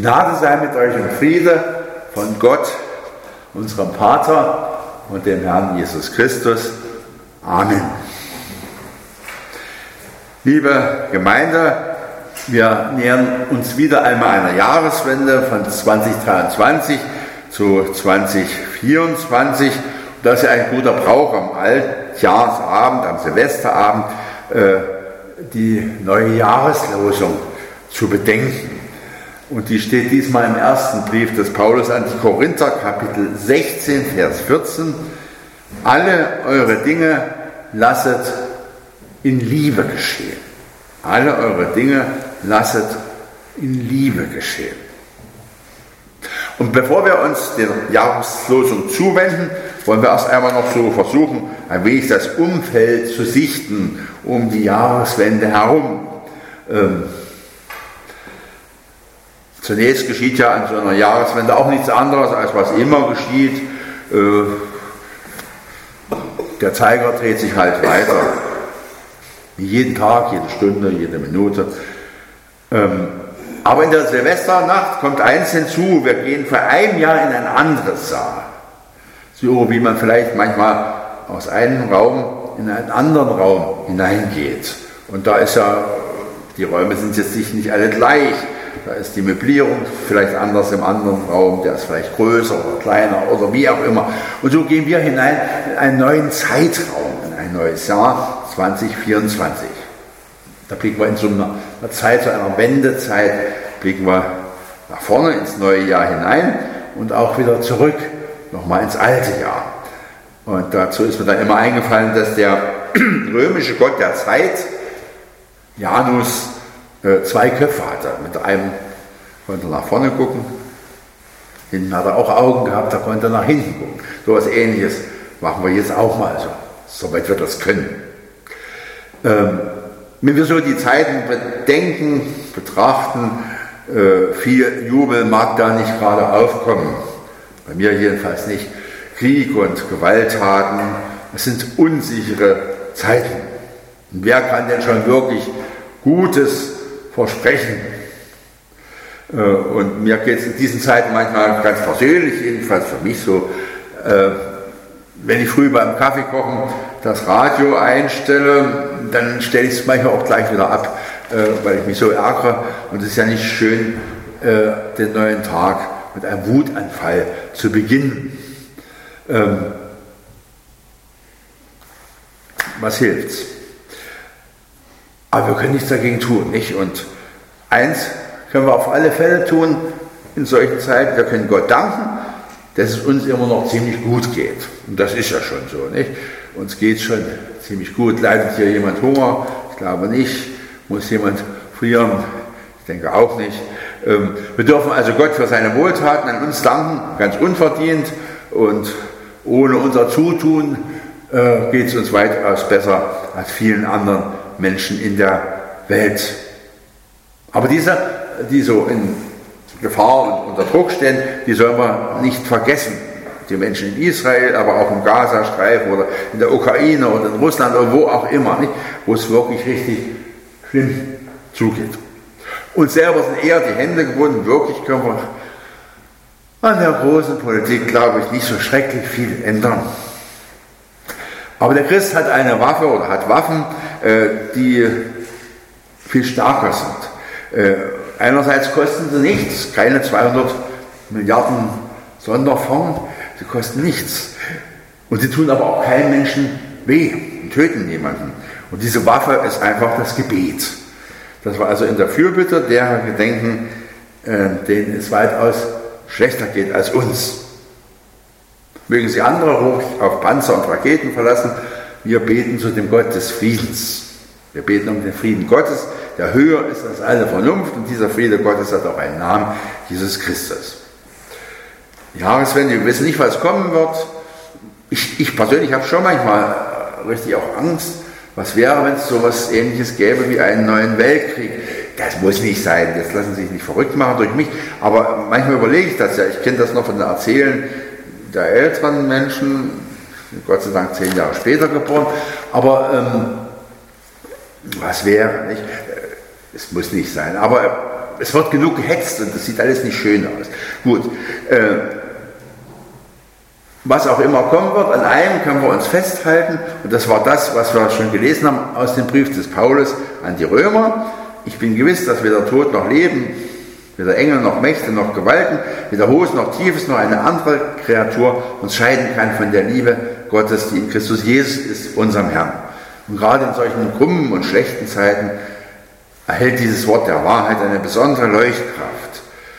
Gnade sei mit euch und Friede von Gott, unserem Vater und dem Herrn Jesus Christus. Amen. Liebe Gemeinde, wir nähern uns wieder einmal einer Jahreswende von 2023 zu 2024. Das ist ja ein guter Brauch am Altjahresabend, am Silvesterabend, die neue Jahreslosung zu bedenken. Und die steht diesmal im ersten Brief des Paulus an die Korinther, Kapitel 16, Vers 14. Alle eure Dinge lasset in Liebe geschehen. Alle eure Dinge lasset in Liebe geschehen. Und bevor wir uns der Jahreslosung zuwenden, wollen wir erst einmal noch so versuchen, ein wenig das Umfeld zu sichten um die Jahreswende herum. Zunächst geschieht ja an so einer Jahreswende auch nichts anderes, als was immer geschieht. Der Zeiger dreht sich halt weiter. Jeden Tag, jede Stunde, jede Minute. Aber in der Silvesternacht kommt eins hinzu, wir gehen für ein Jahr in ein anderes Jahr. So wie man vielleicht manchmal aus einem Raum in einen anderen Raum hineingeht. Und da ist ja, die Räume sind jetzt nicht alle gleich. Da ist die Möblierung vielleicht anders im anderen Raum, der ist vielleicht größer oder kleiner oder wie auch immer. Und so gehen wir hinein in einen neuen Zeitraum, in ein neues Jahr 2024. Da blicken wir in so einer Zeit, so einer Wendezeit, blicken wir nach vorne ins neue Jahr hinein und auch wieder zurück, nochmal ins alte Jahr. Und dazu ist mir dann immer eingefallen, dass der römische Gott der Zeit, Janus, zwei Köpfe hatte. Mit einem konnte er nach vorne gucken, hinten hat er auch Augen gehabt, da konnte er nach hinten gucken. So etwas Ähnliches machen wir jetzt auch mal so, soweit wir das können. Wenn wir so die Zeiten bedenken, betrachten, viel Jubel mag da nicht gerade aufkommen. Bei mir jedenfalls nicht. Krieg und Gewalttaten, es sind unsichere Zeiten. Und wer kann denn schon wirklich Gutes versprechen? Und mir geht es in diesen Zeiten manchmal ganz persönlich, jedenfalls für mich so, wenn ich früh beim Kaffeekochen das Radio einstelle, dann stelle ich es manchmal auch gleich wieder ab, weil ich mich so ärgere. Und es ist ja nicht schön, den neuen Tag mit einem Wutanfall zu beginnen. Was hilft's? Aber wir können nichts dagegen tun, nicht? Und eins können wir auf alle Fälle tun in solchen Zeiten: Wir können Gott danken, dass es uns immer noch ziemlich gut geht. Und das ist ja schon so, nicht? Uns geht es schon ziemlich gut. Leidet hier jemand Hunger? Ich glaube nicht. Muss jemand frieren? Ich denke auch nicht. Wir dürfen also Gott für seine Wohltaten an uns danken, ganz unverdient. Und ohne unser Zutun geht es uns weitaus besser als vielen anderen Menschen in der Welt. Aber diese, die so in Gefahr und unter Druck stehen, die sollen wir nicht vergessen. Die Menschen in Israel, aber auch im Gazastreifen oder in der Ukraine oder in Russland oder wo auch immer, nicht? Wo es wirklich richtig schlimm zugeht. Uns selber sind eher die Hände gebunden. Wirklich können wir an der großen Politik, glaube ich, nicht so schrecklich viel ändern. Aber der Christ hat eine Waffe oder hat Waffen, die viel stärker sind. Einerseits kosten sie nichts, keine 200 Milliarden Sonderfonds, sie kosten nichts. Und sie tun aber auch keinem Menschen weh und töten niemanden. Und diese Waffe ist einfach das Gebet. Dass wir also in der Fürbitte derer gedenken, denen es weitaus schlechter geht als uns. Mögen sie andere ruhig auf Panzer und Raketen verlassen, wir beten zu dem Gott des Friedens. Wir beten um den Frieden Gottes, der höher ist als alle Vernunft, und dieser Friede Gottes hat auch einen Namen, Jesus Christus. Die Jahreswende, wir wissen nicht, was kommen wird. Ich persönlich habe schon manchmal richtig auch Angst, was wäre, wenn es so etwas Ähnliches gäbe wie einen neuen Weltkrieg. Das muss nicht sein, das lassen Sie sich nicht verrückt machen durch mich, aber manchmal überlege ich das ja. Ich kenne das noch von den Erzählen der älteren Menschen, Gott sei Dank 10 Jahre später geboren, aber was wäre, nicht? Es muss nicht sein, aber es wird genug gehetzt und das sieht alles nicht schön aus. Gut, was auch immer kommen wird, an einem können wir uns festhalten, und das war das, was wir schon gelesen haben aus dem Brief des Paulus an die Römer. Ich bin gewiss, dass weder Tod noch Leben, weder Engel noch Mächte noch Gewalten, weder Hohes noch Tiefes noch eine andere Kreatur uns scheiden kann von der Liebe Gottes, die in Christus Jesus ist, unserem Herrn. Und gerade in solchen krummen und schlechten Zeiten erhält dieses Wort der Wahrheit eine besondere Leuchtkraft.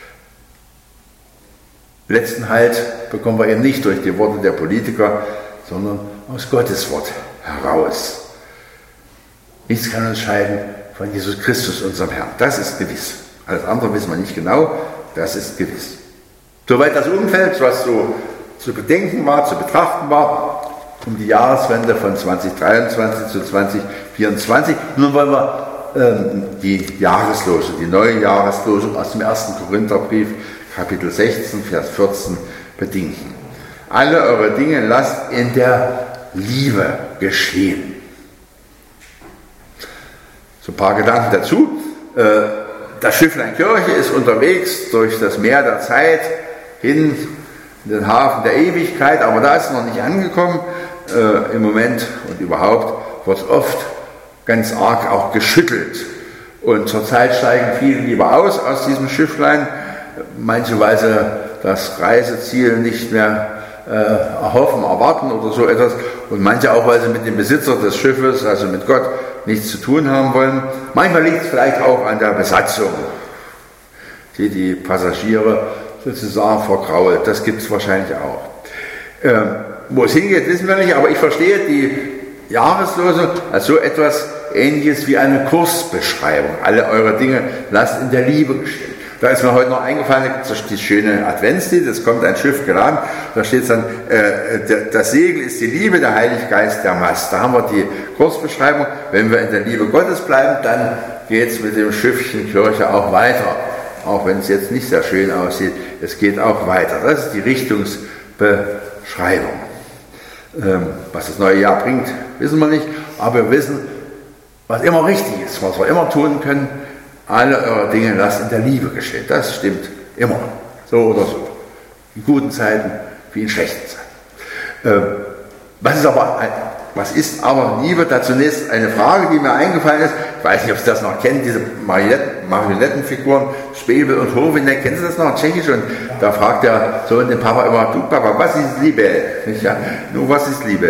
Letzten Halt bekommen wir eben nicht durch die Worte der Politiker, sondern aus Gottes Wort heraus. Nichts kann uns scheiden von Jesus Christus, unserem Herrn. Das ist gewiss. Alles andere wissen wir nicht genau, das ist gewiss. Soweit das Umfeld, was so zu bedenken war, zu betrachten war, um die Jahreswende von 2023 zu 2024. Nun wollen wir die Jahreslosung, die neue Jahreslosung aus dem 1. Korintherbrief, Kapitel 16, Vers 14 bedingen. Alle eure Dinge lasst in der Liebe geschehen. So ein paar Gedanken dazu. Das Schifflein Kirche ist unterwegs durch das Meer der Zeit hin in den Hafen der Ewigkeit, aber da ist es noch nicht angekommen. Im Moment und überhaupt wird oft ganz arg auch geschüttelt. Und zurzeit steigen viele lieber aus diesem Schifflein. Manche, weil sie das Reiseziel nicht mehr erhoffen, erwarten oder so etwas. Und manche auch, weil sie mit dem Besitzer des Schiffes, also mit Gott, nichts zu tun haben wollen. Manchmal liegt es vielleicht auch an der Besatzung, die Passagiere sozusagen vergrault. Das gibt es wahrscheinlich auch. Wo es hingeht, wissen wir nicht, aber ich verstehe die Jahreslosung als so etwas Ähnliches wie eine Kursbeschreibung. Alle eure Dinge lasst in der Liebe geschehen. Da ist mir heute noch eingefallen, die schöne Adventslied, es kommt ein Schiff geladen, da steht dann, das Segel ist die Liebe, der Heilige Geist der Mast. Da haben wir die Kursbeschreibung. Wenn wir in der Liebe Gottes bleiben, dann geht es mit dem Schiffchen Kirche auch weiter. Auch wenn es jetzt nicht sehr schön aussieht, es geht auch weiter. Das ist die Richtungsbeschreibung. Was das neue Jahr bringt, wissen wir nicht, aber wir wissen, was immer richtig ist, was wir immer tun können. Alle eure Dinge lasst in der Liebe geschehen. Das stimmt immer. So oder so. In guten Zeiten wie in schlechten Zeiten. Was ist aber Liebe? Da zunächst eine Frage, die mir eingefallen ist. Ich weiß nicht, ob Sie das noch kennen, diese Marionettenfiguren, Spebel und Hovinek. Kennen Sie das noch? Tschechisch. Und da fragt der Sohn den Papa immer, du Papa, was ist Liebe? Ja, nur was ist Liebe?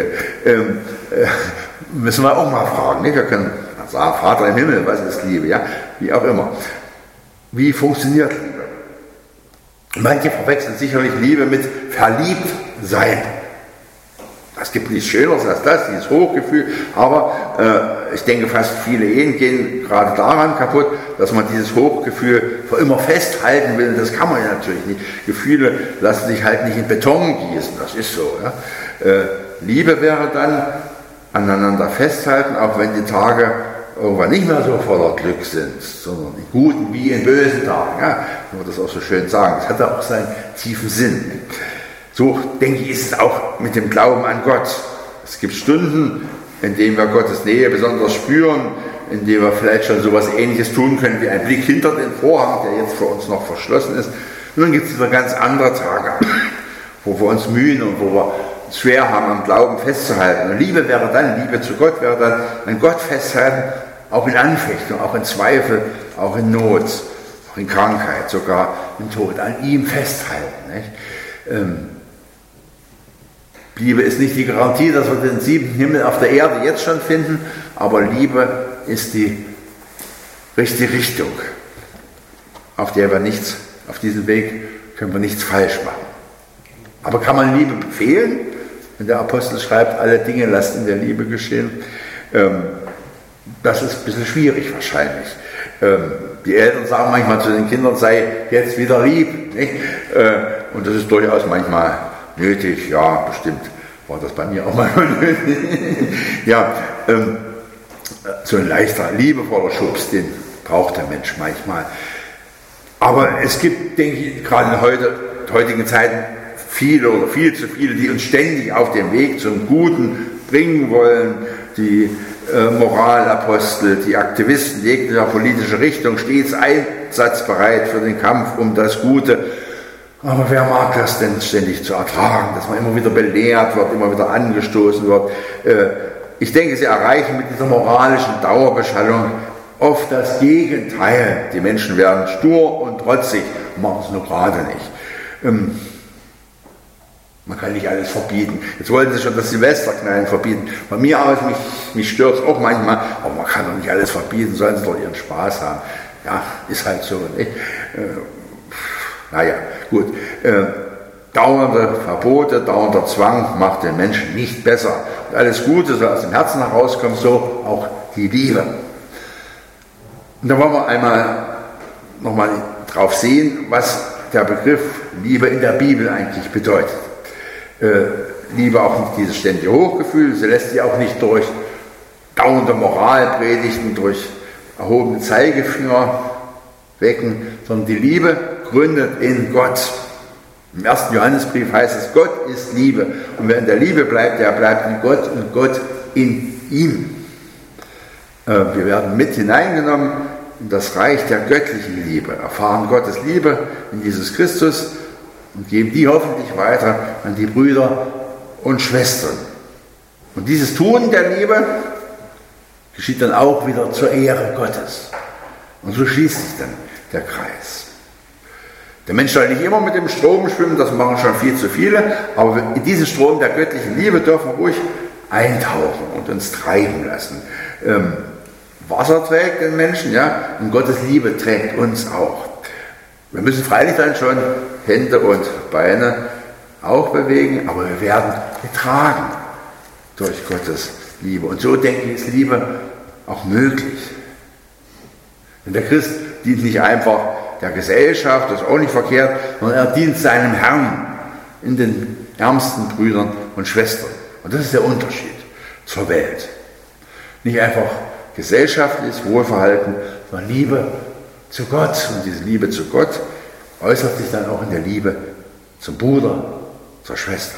Müssen wir auch mal fragen. Nicht? Wir können sagen, Vater im Himmel, was ist Liebe? Ja, wie auch immer. Wie funktioniert Liebe? Manche verwechseln sicherlich Liebe mit verliebt sein. Es gibt nichts Schöneres als das, dieses Hochgefühl, aber ich denke, fast viele Ehen gehen gerade daran kaputt, dass man dieses Hochgefühl für immer festhalten will. Das kann man ja natürlich nicht. Gefühle lassen sich halt nicht in Beton gießen, das ist so. Ja. Liebe wäre dann aneinander festhalten, auch wenn die Tage irgendwann nicht mehr so voller Glück sind, sondern in guten wie in bösen Tagen. Ja. Kann man das auch so schön sagen. Das hat ja auch seinen tiefen Sinn. So, denke ich, ist es auch mit dem Glauben an Gott. Es gibt Stunden, in denen wir Gottes Nähe besonders spüren, in denen wir vielleicht schon so etwas Ähnliches tun können, wie ein Blick hinter den Vorhang, der jetzt für uns noch verschlossen ist. Und dann gibt es wieder ganz andere Tage, wo wir uns mühen und wo wir es schwer haben, am Glauben festzuhalten. Und Liebe wäre dann, Liebe zu Gott wäre dann an Gott festhalten, auch in Anfechtung, auch in Zweifel, auch in Not, auch in Krankheit, sogar im Tod, an ihm festhalten. Nicht? Liebe ist nicht die Garantie, dass wir den 7. Himmel auf der Erde jetzt schon finden, aber Liebe ist die richtige Richtung, auf der wir nichts, auf diesem Weg können wir nichts falsch machen. Aber kann man Liebe befehlen? Wenn der Apostel schreibt, alle Dinge lasst in der Liebe geschehen, das ist ein bisschen schwierig wahrscheinlich. Die Eltern sagen manchmal zu den Kindern, sei jetzt wieder lieb. Nicht? Und das ist durchaus manchmal nötig, ja, bestimmt war das bei mir auch mal nötig. Ja, so ein leichter, liebevoller Schubs, den braucht der Mensch manchmal. Aber es gibt, denke ich, gerade in heutigen Zeiten viel zu viele, die uns ständig auf den Weg zum Guten bringen wollen, die Moralapostel, die Aktivisten jeglicher politischer Richtung, stets einsatzbereit für den Kampf um das Gute. Aber wer mag das denn ständig zu ertragen, dass man immer wieder belehrt wird, immer wieder angestoßen wird? Ich denke, sie erreichen mit dieser moralischen Dauerbeschallung oft das Gegenteil. Die Menschen werden stur und trotzig, machen es nur gerade nicht. Man kann nicht alles verbieten. Jetzt wollten sie schon das Silvesterknallen verbieten. Von mir aus, mich stört es auch manchmal, aber man kann doch nicht alles verbieten, sollen sie doch ihren Spaß haben. Ja, ist halt so, nicht? Naja, gut. Dauernde Verbote, dauernder Zwang macht den Menschen nicht besser. Und alles Gute soll aus dem Herzen herauskommen, so auch die Liebe. Und da wollen wir nochmal drauf sehen, was der Begriff Liebe in der Bibel eigentlich bedeutet. Liebe auch nicht dieses ständige Hochgefühl, sie lässt sich auch nicht durch dauernde Moralpredigten, durch erhobene Zeigefinger wecken, sondern die Liebe gründet in Gott. Im 1. Johannesbrief heißt es, Gott ist Liebe. Und wer in der Liebe bleibt, der bleibt in Gott und Gott in ihm. Wir werden mit hineingenommen in das Reich der göttlichen Liebe, erfahren Gottes Liebe in Jesus Christus und geben die hoffentlich weiter an die Brüder und Schwestern. Und dieses Tun der Liebe geschieht dann auch wieder zur Ehre Gottes. Und so schließt sich dann der Kreis. Der Mensch soll nicht immer mit dem Strom schwimmen, das machen schon viel zu viele, aber in diesen Strom der göttlichen Liebe dürfen wir ruhig eintauchen und uns treiben lassen. Wasser trägt den Menschen, ja, und Gottes Liebe trägt uns auch. Wir müssen freilich dann schon Hände und Beine auch bewegen, aber wir werden getragen durch Gottes Liebe. Und so, denke ich, ist Liebe auch möglich. Denn der Christ dient nicht einfach der Gesellschaft, das ist auch nicht verkehrt, sondern er dient seinem Herrn in den ärmsten Brüdern und Schwestern. Und das ist der Unterschied zur Welt. Nicht einfach gesellschaftliches Wohlverhalten, sondern Liebe zu Gott. Und diese Liebe zu Gott äußert sich dann auch in der Liebe zum Bruder, zur Schwester.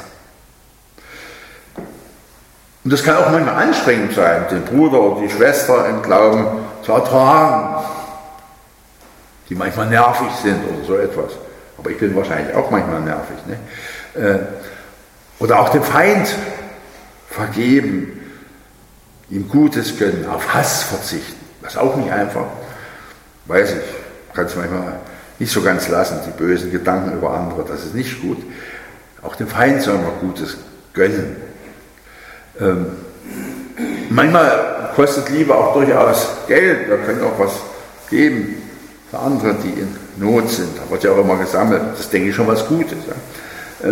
Und das kann auch manchmal anstrengend sein, den Bruder oder die Schwester im Glauben zu ertragen, die manchmal nervig sind oder so etwas. Aber ich bin wahrscheinlich auch manchmal nervig. Ne? Oder auch dem Feind vergeben, ihm Gutes gönnen, auf Hass verzichten. Das ist auch nicht einfach. Weiß ich, kann es manchmal nicht so ganz lassen, die bösen Gedanken über andere, das ist nicht gut. Auch dem Feind sollen wir Gutes gönnen. Manchmal kostet Liebe auch durchaus Geld, wir können auch was geben für andere, die in Not sind. Da wird ja auch immer gesammelt, das ist, denke ich, schon was Gutes. Ja.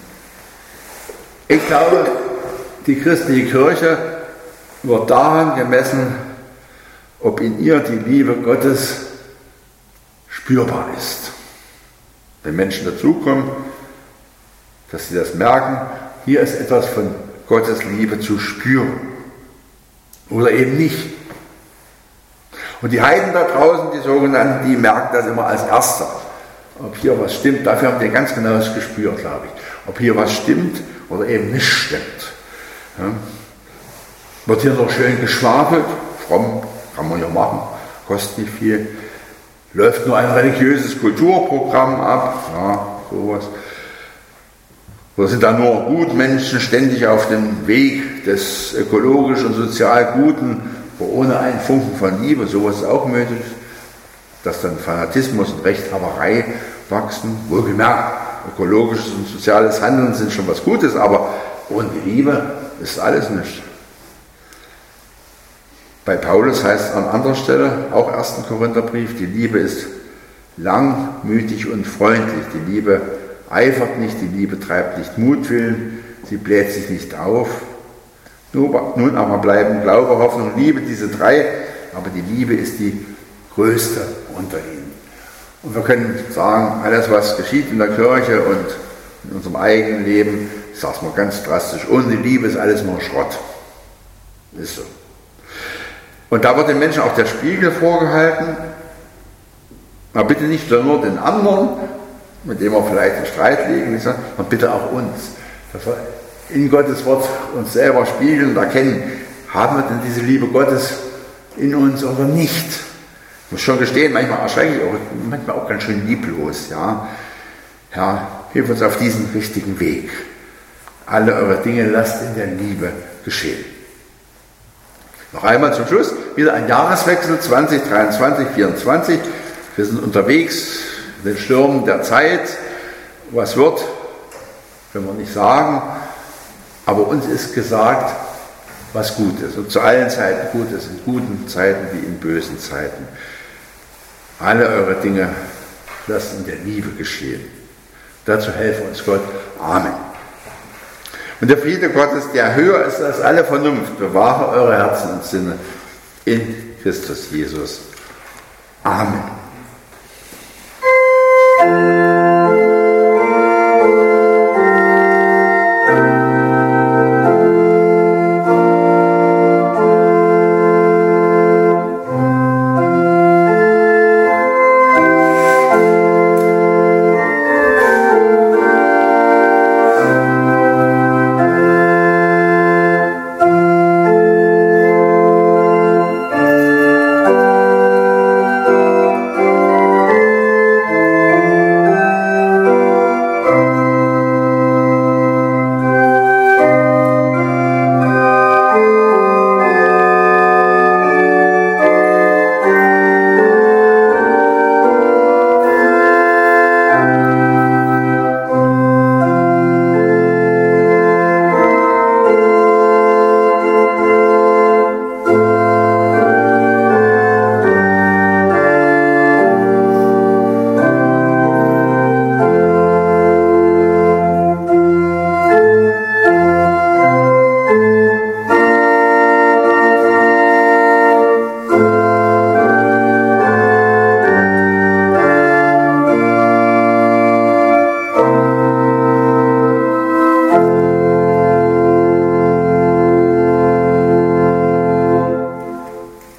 Ich glaube, die christliche Kirche wird daran gemessen, ob in ihr die Liebe Gottes spürbar ist. Wenn Menschen dazukommen, dass sie das merken, hier ist etwas von Gottes Liebe zu spüren. Oder eben nicht. Und die Heiden da draußen, die sogenannten, die merken das immer als Erster. Ob hier was stimmt, dafür haben die ein ganz genaues Gespür, glaube ich. Ob hier was stimmt oder eben nicht stimmt. Ja. Wird hier noch schön geschwafelt, fromm, kann man ja machen, kostet nicht viel. Läuft nur ein religiöses Kulturprogramm ab, ja, sowas. Oder sind da nur Gutmenschen ständig auf dem Weg des ökologisch und sozial Guten, wo ohne einen Funken von Liebe, sowas ist auch möglich, dass dann Fanatismus und Rechthaberei wachsen. Wohlgemerkt, ökologisches und soziales Handeln sind schon was Gutes, aber ohne Liebe ist alles nichts. Bei Paulus heißt es an anderer Stelle, auch 1. Korintherbrief, die Liebe ist langmütig und freundlich. Die Liebe eifert nicht, die Liebe treibt nicht Mutwillen, sie bläht sich nicht auf. Nun aber bleiben Glaube, Hoffnung, Liebe, diese drei, aber die Liebe ist die größte unter ihnen. Und wir können sagen, alles was geschieht in der Kirche und in unserem eigenen Leben, ich sage es mal ganz drastisch, ohne Liebe ist alles nur Schrott. Ist so. Und da wird den Menschen auch der Spiegel vorgehalten, aber bitte nicht nur den anderen, mit dem wir vielleicht in Streit liegen, sondern bitte auch uns. Dass wir in Gottes Wort uns selber spiegeln und erkennen, Haben wir denn diese Liebe Gottes in uns oder nicht? Ich muss schon gestehen, manchmal erschrecke ich auch, manchmal auch ganz schön lieblos. Ja. Herr, hilf uns auf diesen richtigen Weg. Alle eure Dinge lasst in der Liebe geschehen. Noch einmal zum Schluss, wieder ein Jahreswechsel 2023, 2024. Wir sind unterwegs in den Stürmen der Zeit. Was wird, können wir nicht sagen, aber uns ist gesagt, was gut ist. Und zu allen Zeiten gut ist, in guten Zeiten wie in bösen Zeiten. Alle eure Dinge lasst in der Liebe geschehen. Dazu helfe uns Gott. Amen. Und der Friede Gottes, der höher ist als alle Vernunft, bewahre eure Herzen und Sinne in Christus Jesus. Amen.